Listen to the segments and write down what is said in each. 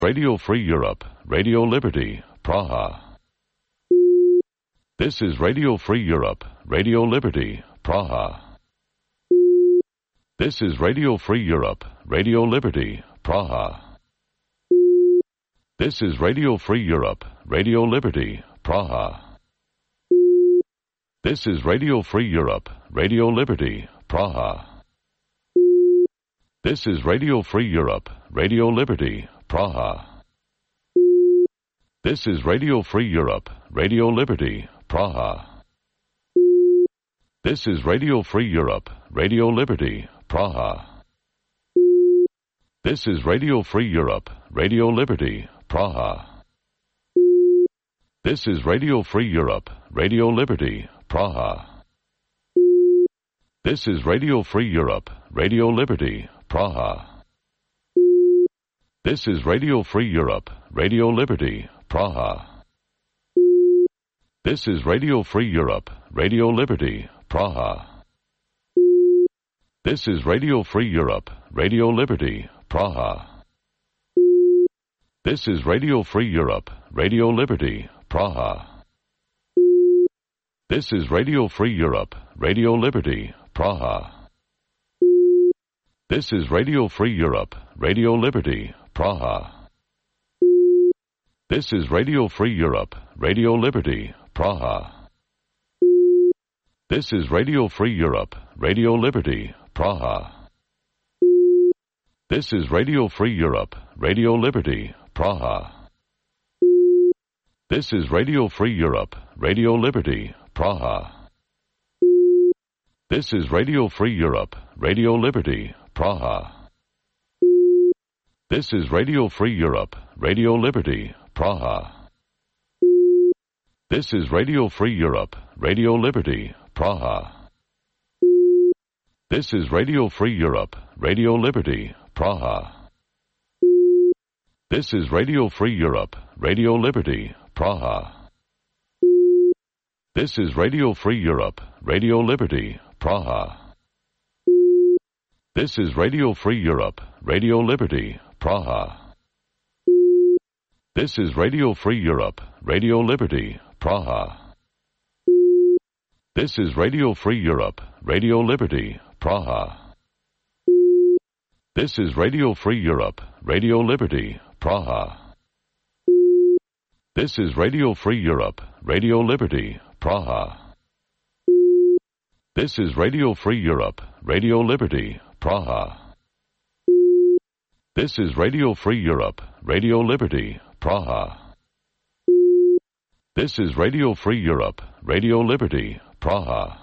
Radio Free Europe, Radio Liberty, Praha. This is Radio Free Europe, Radio Liberty, Praha. This is Radio Free Europe, Radio Liberty, Praha. This is Radio Free Europe, Radio Liberty, Praha. This is Radio Free Europe, Radio Liberty, Praha. This is Radio Free Europe, Radio Liberty, Praha. This is Radio Free Europe, Radio Liberty, Praha. This is Radio Free Europe, Radio Liberty, Praha. This is Radio Free Europe, Radio Liberty, Praha. This is Radio Free Europe, Radio Liberty, Praha. This is Radio Free Europe, Radio Liberty, Praha. This is Radio Free Europe, Radio Liberty, Praha. This is Radio Free Europe, Radio Liberty, Praha. This is Radio Free Europe, Radio Liberty, Praha. This is Radio Free Europe, Radio Liberty, Praha. This is Radio Free Europe, Radio Liberty, Praha. This is Radio Free Europe, Radio Liberty, Praha. This is Radio Free Europe, Radio Liberty, Praha. This is Radio Free Europe, Radio Liberty, Praha. This is Radio Free Europe, Radio Liberty, Praha. This is Radio Free Europe, Radio Liberty, Praha. This is Radio Free Europe, Radio Liberty, Praha. This is Radio Free Europe, Radio Liberty, Praha. This is Radio Free Europe, Radio Liberty, Praha. This is Radio Free Europe, Radio Liberty, Praha. This is Radio Free Europe, Radio Liberty, Praha. This is Radio Free Europe, Radio Liberty, Praha. This is Radio Free Europe, Radio Liberty, Praha. This is Radio Free Europe, Radio Liberty, Praha. This is Radio Free Europe, Radio Liberty, Praha. This is Radio Free Europe, Radio Liberty, Praha. This is Radio Free Europe, Radio Liberty, Praha. This is Radio Free Europe, Radio Liberty, Praha. This is Radio Free Europe, Radio Liberty, Praha. This is Radio Free Europe, Radio Liberty, Praha.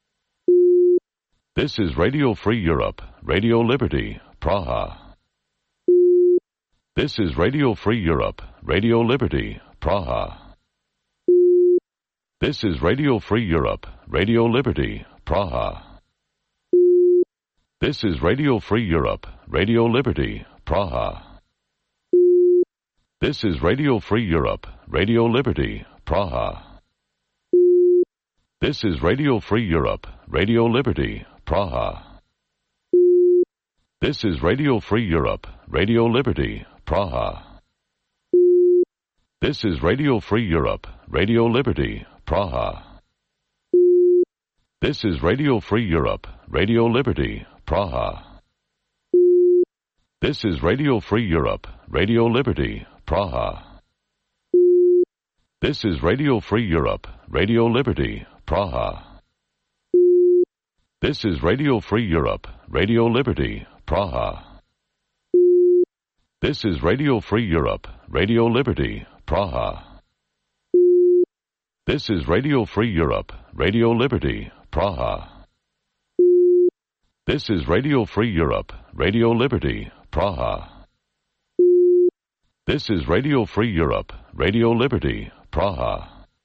This is Radio Free Europe, Radio Liberty, Praha. This is Radio Free Europe, Radio Liberty, Praha. This is Radio Free Europe, Radio Liberty, Praha. This is Radio Free Europe, Radio Liberty, Praha. This is Radio Free Europe, Radio Liberty, Praha. This is Radio Free Europe, Radio Liberty, Praha. This is Radio Free Europe, Radio Liberty, Praha. This is Radio Free Europe, Radio Liberty, Praha. This is Radio Free Europe, Radio Liberty, Praha. This is Radio Free Europe, Radio Liberty, Praha. This is Radio Free Europe, Radio Liberty, Praha. This is Radio Free Europe, Radio Liberty, Praha. This is Radio Free Europe, Radio Liberty, Praha. This is Radio Free Europe, Radio Liberty, Praha. This is Radio Free Europe, Radio Liberty, Praha. This is Radio Free Europe, Radio Liberty, Praha.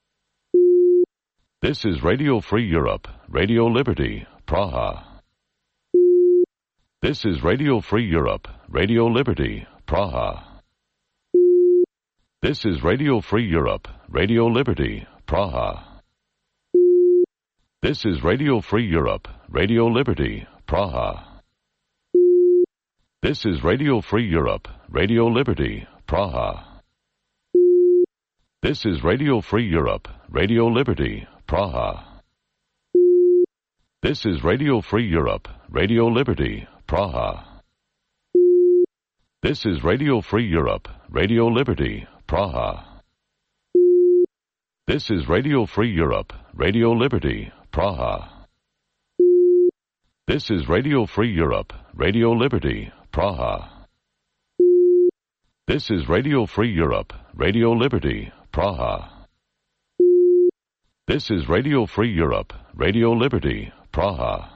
This is Radio Free Europe, Radio Liberty, Praha. This is Radio Free Europe, Radio Liberty, Praha. This is Radio Free Europe, Radio Liberty, Praha. This is Radio Free Europe, Radio Liberty, Praha. This is Radio Free Europe, Radio Liberty, Praha. This is Radio Free Europe, Radio Liberty, Praha. This is Radio Free Europe, Radio Liberty, Praha. This is Radio Free Europe, Radio Liberty, Praha. This is Radio Free Europe, Radio Liberty, Praha. This is Radio Free Europe, Radio Liberty, Praha. This is Radio Free Europe, Radio Liberty, Praha. This is Radio Free Europe, Radio Liberty, Praha.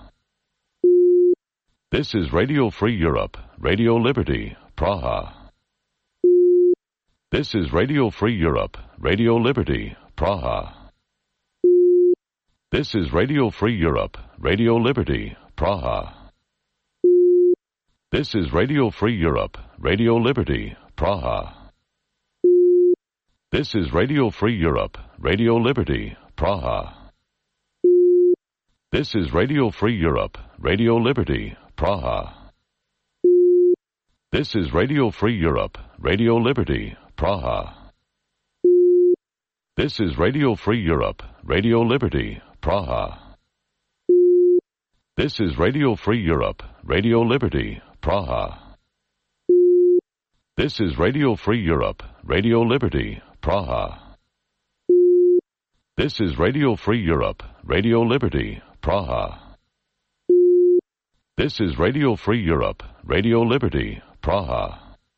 This is Radio Free Europe, Radio Liberty, Praha. This is Radio Free Europe, Radio Liberty, Praha. This is Radio Free Europe, Radio Liberty, Praha. This is Radio Free Europe, Radio Liberty, Praha. This is Radio Free Europe, Radio Liberty, Praha. This is Radio Free Europe, Radio Liberty, Praha. This is Radio Free Europe, Radio Liberty, Praha. This is Radio Free Europe, Radio Liberty, Praha. This is Radio Free Europe, Radio Liberty, Praha. This is Radio Free Europe, Radio Liberty, Praha. This is Radio Free Europe, Radio Liberty, Praha. This is Radio Free Europe, Radio Liberty, Praha.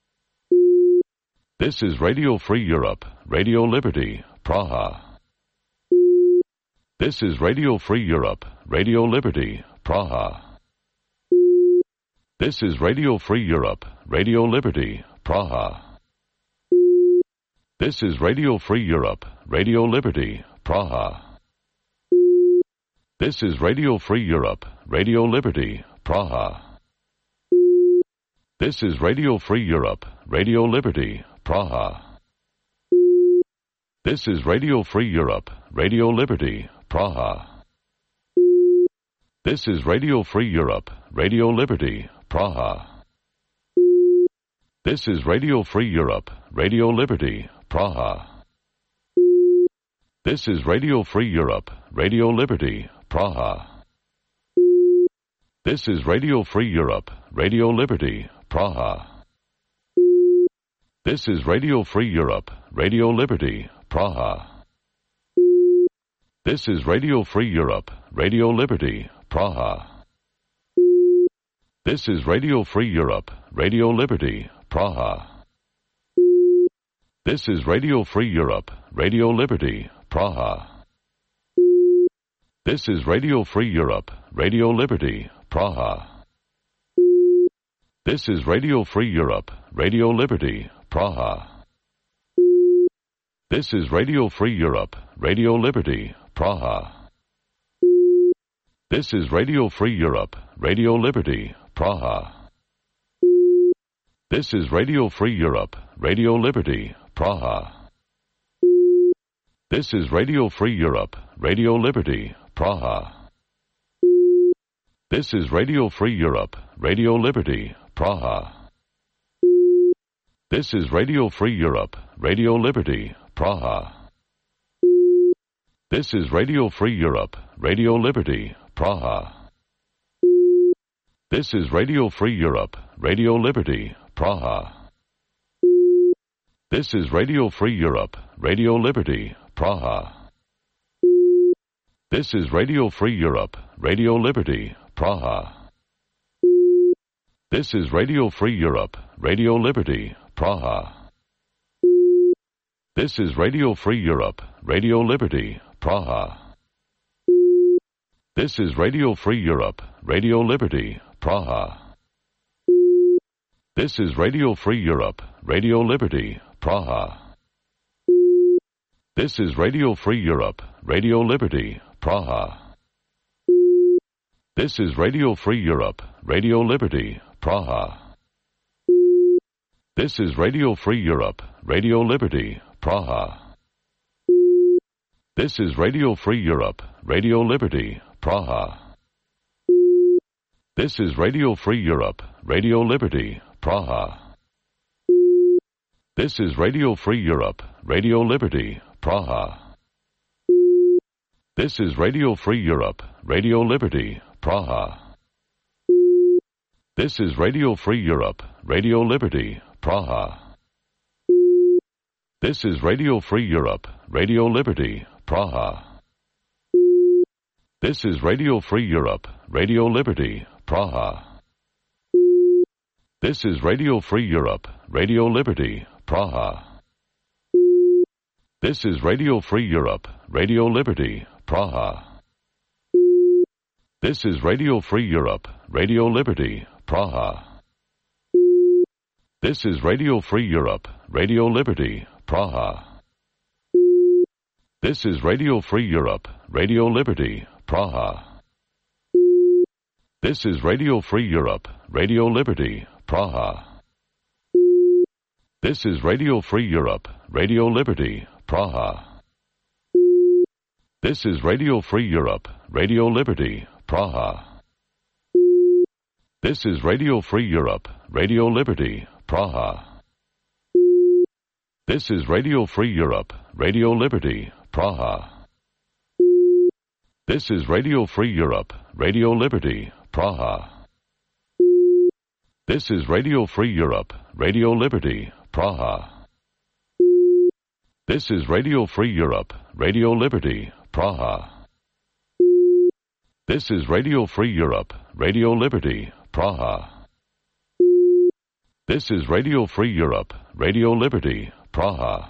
This is Radio Free Europe, Radio Liberty, Praha. This is Radio Free Europe, Radio Liberty, Praha. This is Radio Free Europe, Radio Liberty, Praha. This is Radio Free Europe, Radio Liberty, Praha. This is Radio Free Europe, Radio Liberty, Praha. This is Radio Free Europe, Radio Liberty, Praha. This is Radio Free Europe, Radio Liberty, Praha. This is Radio Free Europe, Radio Liberty, Praha. This is Radio Free Europe, Radio Liberty, Praha. This is Radio Free Europe, Radio Liberty, Praha. This is Radio Free Europe, Radio Liberty, Praha. This is Radio Free Europe, Radio Liberty, Praha. This is Radio Free Europe, Radio Liberty, Praha. This is Radio Free Europe, Radio Liberty, Praha. This is Radio Free Europe, Radio Liberty, Praha. This is Radio Free Europe, Radio Liberty, Praha. This is Radio Free Europe, Radio Liberty, Praha. This is Radio Free Europe, Radio Liberty, Praha. This is Radio Free Europe, Radio Liberty, Praha. This is Radio Free Europe, Radio Liberty, Praha. This is Radio Free Europe, Radio Liberty, Praha. This is Radio Free Europe, Radio Liberty, Praha. This is Radio Free Europe, Radio Liberty, Praha. This is Radio Free Europe, Radio Liberty, Praha. This is Radio Free Europe, Radio Liberty, Praha. This is Radio Free Europe, Radio Liberty, Praha. This is Radio Free Europe, Radio Liberty, Praha. This is Radio Free Europe, Radio Liberty, Praha. This is Radio Free Europe, Radio Liberty, Praha. This is Radio Free Europe, Radio Liberty, Praha. This is Radio Free Europe, Radio Liberty, Praha. This is Radio Free Europe, Radio Liberty, Praha. This is Radio Free Europe, Radio Liberty, Praha. This is Radio Free Europe, Radio Liberty, Praha. This is Radio Free Europe, Radio Liberty, Praha. This is Radio Free Europe, Radio Liberty, Praha. This is Radio Free Europe, Radio Liberty, Praha. This is Radio Free Europe, Radio Liberty, Praha. This is Radio Free Europe, Radio Liberty, Praha. This is Radio Free Europe, Radio Liberty, Praha. This is Radio Free Europe, Radio Liberty, Praha. This is Radio Free Europe, Radio Liberty, Praha. This is Radio Free Europe, Radio Liberty, Praha. This is Radio Free Europe, Radio Liberty, Praha. This is Radio Free Europe, Radio Liberty, Praha. This is Radio Free Europe, Radio Liberty, Praha. This is Radio Free Europe, Radio Liberty, Praha. This is Radio Free Europe, Radio Liberty, Praha. This is Radio Free Europe, Radio Liberty, Praha. This is Radio Free Europe, Radio Liberty, Praha. This is Radio Free Europe, Radio Liberty, Praha. This is Radio Free Europe, Radio Liberty, Praha. This is Radio Free Europe, Radio Liberty, Praha. This is Radio Free Europe, Radio Liberty, Praha. This is Radio Free Europe, Radio Liberty, Praha. This is Radio Free Europe, Radio Liberty, Praha.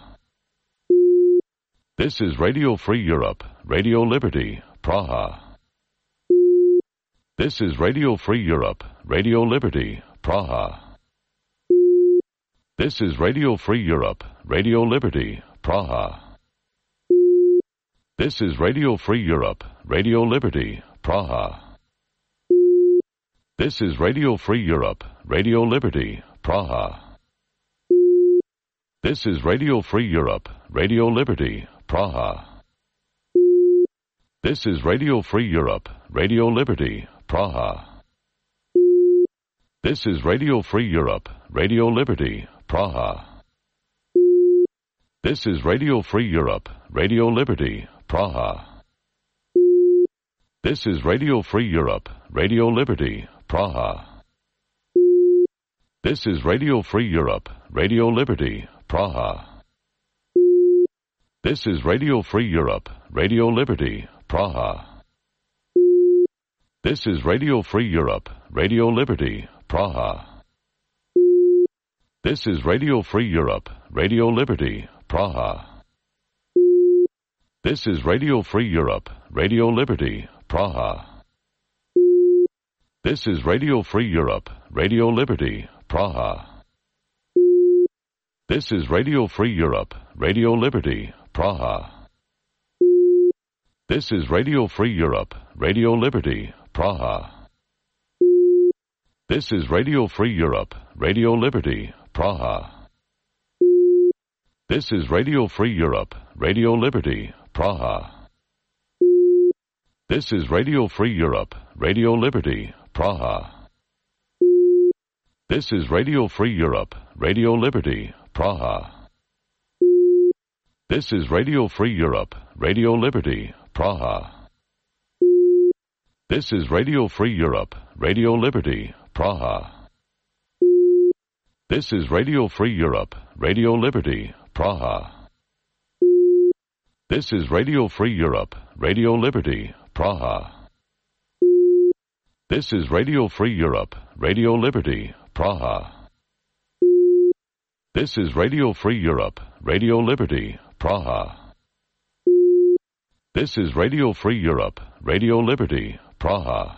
This is Radio Free Europe, Radio Liberty, Praha. This is Radio Free Europe, Radio Liberty, Praha. This is Radio Free Europe, Radio Liberty, Praha. This is Radio Free Europe, Radio Liberty, Praha. This is Radio Free Europe, Radio Liberty, Praha. This is Radio Free Europe, Radio Liberty, Praha. This is Radio Free Europe, Radio Liberty, Praha. This is Radio Free Europe, Radio Liberty, Praha. This is Radio Free Europe, Radio Liberty, Praha. This is Radio Free Europe, Radio Liberty, Praha. This is Radio Free Europe, Radio Liberty, Praha. This is Radio Free Europe, Radio Liberty, Praha. This is Radio Free Europe, Radio Liberty, Praha. This is Radio Free Europe, Radio Liberty, Praha. This is Radio Free Europe, Radio Liberty, Praha. This is Radio Free Europe, Radio Liberty, Praha. This is Radio Free Europe, Radio Liberty, Praha. This is Radio Free Europe, Radio Liberty, Praha. This is Radio Free Europe, Radio Liberty, Praha. This is Radio Free Europe, Radio Liberty, Praha. This is Radio Free Europe, Radio Liberty, Praha. This is Radio Free Europe, Radio Liberty, Praha. This is Radio Free Europe, Radio Liberty, Praha. This is Radio Free Europe, Radio Liberty, Praha. This is Radio Free Europe, Radio Liberty, Praha. This is Radio Free Europe, Radio Liberty, Praha. This is Radio Free Europe, Radio Liberty, Praha. This is Radio Free Europe, Radio Liberty, Praha. This is Radio Free Europe, Radio Liberty, Praha.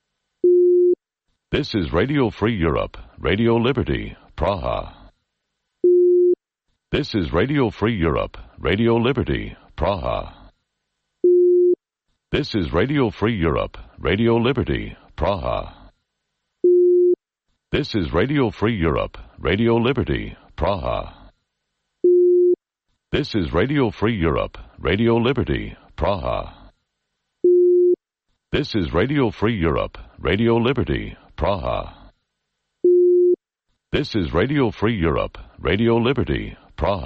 This is Radio Free Europe, Radio Liberty, Praha. This is Radio Free Europe, Radio Liberty, Praha. This is Radio Free Europe, Radio Liberty, Praha. This is Radio Free Europe, Radio Liberty, Praha. This is Radio Free Europe, Radio Liberty, Praha. This is Radio Free Europe, Radio Liberty, Praha. This is Radio Free Europe, Radio Liberty, Prague.